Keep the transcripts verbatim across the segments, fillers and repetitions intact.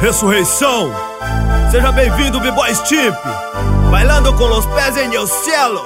ressurreição. Seja bem-vindo, B-Boy Stimp, bailando com os pés em el cielo.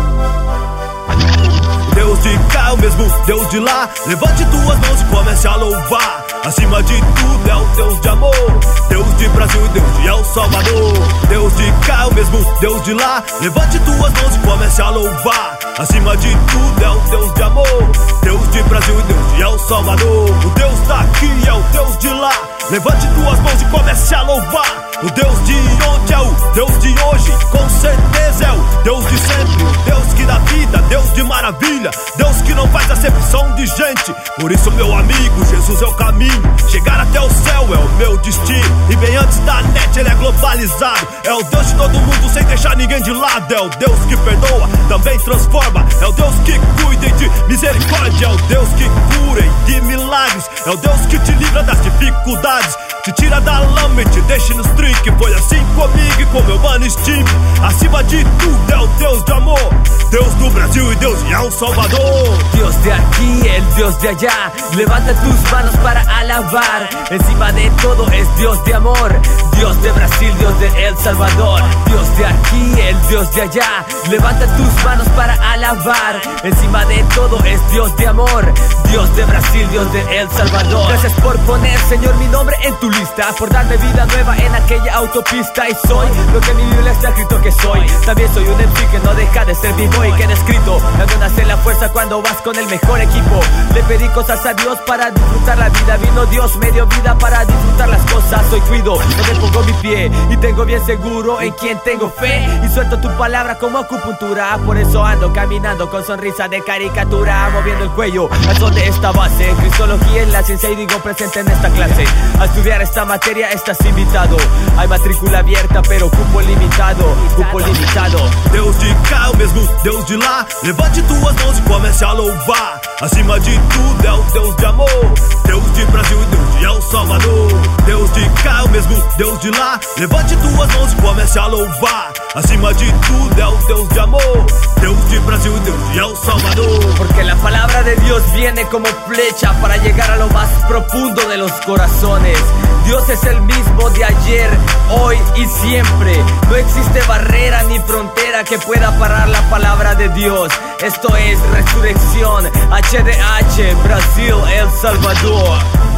Deus de cá é o mesmo Deus de lá. Levante tuas mãos e comece a louvar. Acima de tudo é o Deus de amor, Deus de Brasil e Deus de El Salvador. Deus de cá é o mesmo Deus de lá. Levante tuas mãos e comece a louvar. Acima de tudo é o Deus de amor, Deus de Brasil e Deus de El Salvador. O Deus daqui é o Deus de lá. Levante tuas mãos e comece a louvar. O Deus de ontem é o Deus de hoje, com certeza é o Deus de sempre. O Deus que dá vida, Deus de maravilha, Deus que não faz acepção de gente. Por isso, meu amigo, Jesus é o caminho. Chegar até o céu é o meu destino. E bem antes da net ele é globalizado. É o Deus de todo mundo sem deixar ninguém de lado. É o Deus que perdoa, também transforma. É o Deus que cuida de misericórdia. É o Deus que cura e de milagres. É o Deus que te livra das dificuldades, te tira da lama e te deixa nos trinques. Foi assim comigo e com meu mano Stimp. Acima de tudo é o Deus de amor, Deus do Brasil y Dios de El Salvador. Dios de aquí, el Dios de allá. Levanta tus manos para alabar. Encima de todo es Dios de amor, Dios de Brasil, Dios de El Salvador. Dios de aquí, el Dios de allá. Levanta tus manos para alabar. Encima de todo es Dios de amor, Dios de Brasil, Dios de El Salvador. Gracias por poner, Señor, mi nombre en tu lista, por darme vida nueva en aquella autopista. Y soy lo que mi Biblia está escrito que soy. También soy un M C que no deja de ser B-Boy, que escrito, donde nace la fuerza cuando vas con el mejor equipo. Le pedí cosas a Dios para disfrutar la vida. Vino Dios, me dio vida para disfrutar las cosas. Hoy cuido donde pongo mi pie y tengo bien seguro en quien tengo fe. Y suelto tu palabra como acupuntura. Por eso ando caminando con sonrisa de caricatura, moviendo el cuello al son de esta base. Cristología es la ciencia y digo presente en esta clase. A estudiar esta materia estás invitado. Hay matrícula abierta pero cupo limitado, cupo limitado. Deus de cá é o mesmo Deus de lá. Levante tuas mãos e comece a louvar. Acima de tudo é o Deus de amor, Deus de Brasil e Deus de El Salvador. Deus de cá é o mesmo Deus de lá. Levante tuas mãos e comece a louvar. Acima de tudo é o Deus de amor, Deus de Brasil y Dios de El Salvador. Porque la palabra de Dios viene como flecha para llegar a lo más profundo de los corazones. Dios es el mismo de ayer, hoy y siempre. No existe barrera ni frontera que pueda parar la palabra de Dios. Esto es Resurrección, H D H, Brasil, El Salvador.